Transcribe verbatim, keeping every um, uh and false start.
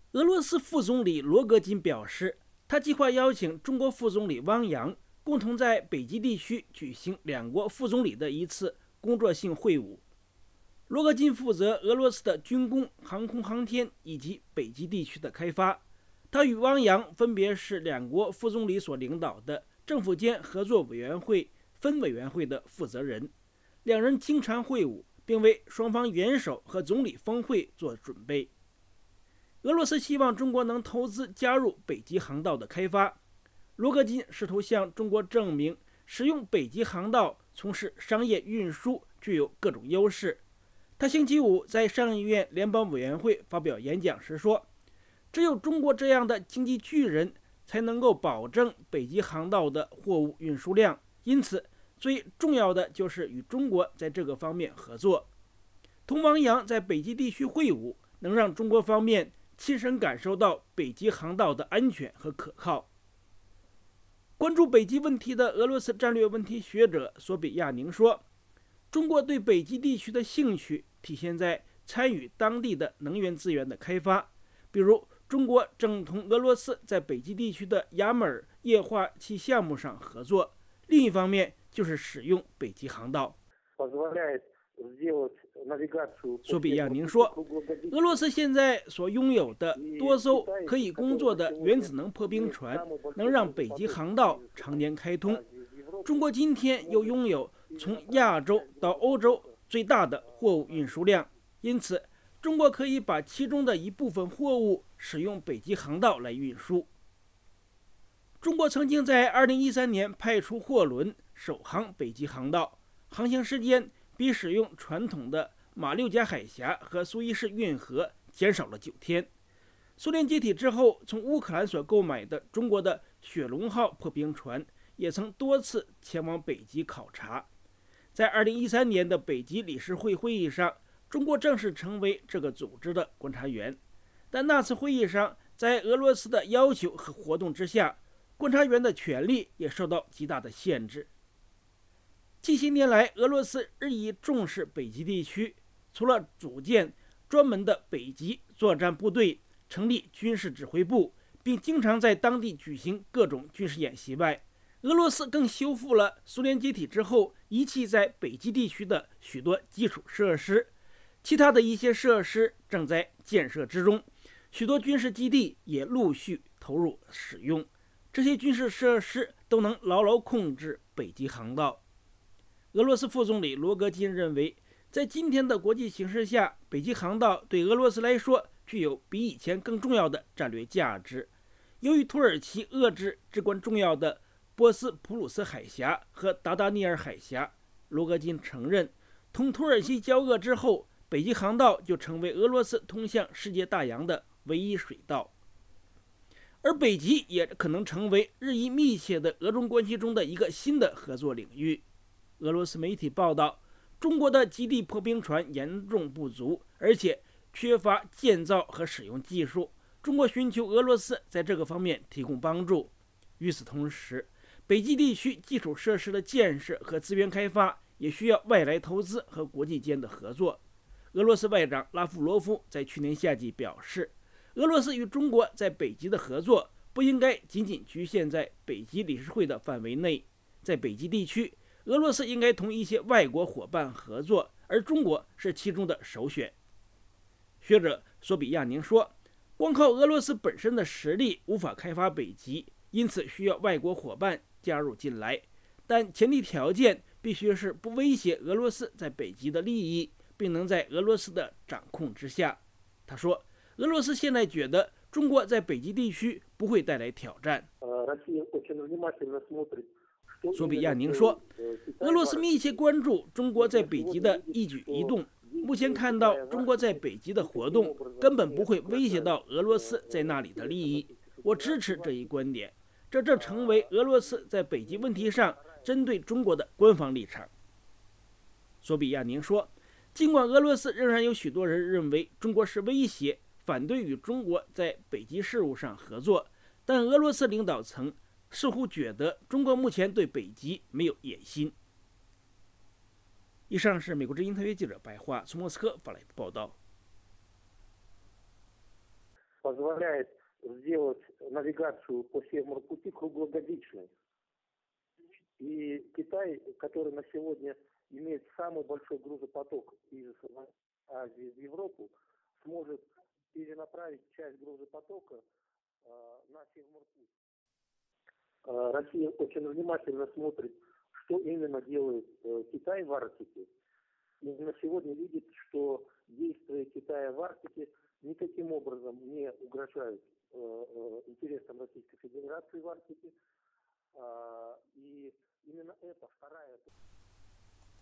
俄罗斯副总理罗戈金表示，他计划邀请中国副总理汪洋共同在北极地区举行两国副总理的一次工作性会晤。罗戈金负责俄罗斯的军工、航空航天以及北极地区的开发。他与汪洋分别是两国副总理所领导的政府间合作委员会分委员会的负责人，两人经常会晤，并为双方元首和总理峰会做准备。俄罗斯希望中国能投资加入北极航道的开发。罗戈金试图向中国证明，使用北极航道从事商业运输具有各种优势。他星期五在上议院联邦委员会发表演讲时说，只有中国这样的经济巨人才能够保证北极航道的货物运输量，因此最重要的就是与中国在这个方面合作。同汪洋在北极地区会晤，能让中国方面亲身感受到北极航道的安全和可靠。关注北极问题的俄罗斯战略问题学者索比亚宁说，中国对北极地区的兴趣体现在参与当地的能源资源的开发，比如中国正同俄罗斯在北极地区的雅马尔液化气项目上合作，另一方面就是使用北极航道。索比亚宁说，俄罗斯现在所拥有的多艘可以工作的原子能破冰船，能让北极航道常年开通。中国今天又拥有从亚洲到欧洲最大的货物运输量，因此中国可以把其中的一部分货物使用北极航道来运输。中国曾经在二零一三年派出货轮首航北极航道，航行时间比使用传统的马六甲海峡和苏伊士运河减少了九天。苏联解体之后，从乌克兰所购买的中国的雪龙号破冰船也曾多次前往北极考察。在二零一三年的北极理事会会议上，中国正式成为这个组织的观察员。但那次会议上，在俄罗斯的要求和活动之下，观察员的权利也受到极大的限制。近些年来，俄罗斯日益重视北极地区，除了组建专门的北极作战部队，成立军事指挥部，并经常在当地举行各种军事演习外，俄罗斯更修复了苏联解体之后遗弃在北极地区的许多基础设施，其他的一些设施正在建设之中，许多军事基地也陆续投入使用。这些军事设施都能牢牢控制北极航道。俄罗斯副总理罗戈金认为，在今天的国际形势下，北极航道对俄罗斯来说具有比以前更重要的战略价值。由于土耳其遏制至关重要的波斯普鲁斯海峡和达达尼尔海峡，罗戈金承认，同土耳其交恶之后，北极航道就成为俄罗斯通向世界大洋的唯一水道。而北极也可能成为日益密切的俄中关系中的一个新的合作领域。俄罗斯媒体报道，中国的极地破冰船严重不足，而且缺乏建造和使用技术。中国寻求俄罗斯在这个方面提供帮助。与此同时，北极地区基础设施的建设和资源开发也需要外来投资和国际间的合作。俄罗斯外长拉夫罗夫在去年夏季表示，俄罗斯与中国在北极的合作不应该仅仅局限在北极理事会的范围内。在北极地区，俄罗斯应该同一些外国伙伴合作，而中国是其中的首选。学者索比亚宁说，光靠俄罗斯本身的实力无法开发北极，因此需要外国伙伴加入进来，但前提条件必须是不威胁俄罗斯在北极的利益，并能在俄罗斯的掌控之下。他说，俄罗斯现在觉得中国在北极地区不会带来挑战。索比亚宁说，俄罗斯密切关注中国在北极的一举一动，目前看到中国在北极的活动根本不会威胁到俄罗斯在那里的利益。我支持这一观点，这正成为俄罗斯在北极问题上针对中国的官方立场。索比亚宁说，尽管俄罗斯仍然有许多人认为中国是威胁，反对与中国在北极事务上合作，但俄罗斯领导层似乎觉得中国目前对北极没有野心。以上是美国之音特约记者白桦从莫斯科发来的报道。 позволяет сделать навигацию по Севморпути круглогодичной. И Китай, который на сегодня имеет самый большой грузопоток из Азии в Европу, сможет перенаправить часть грузопотока э, на Севморпуть. Э, Россия очень внимательно смотрит, что именно делает э, Китай в Арктике. И на сегодня видит, что действия Китая в Арктике никаким образом не угрожают э, э, интересам Российской Федерации в Арктике. Э, и именно это вторая...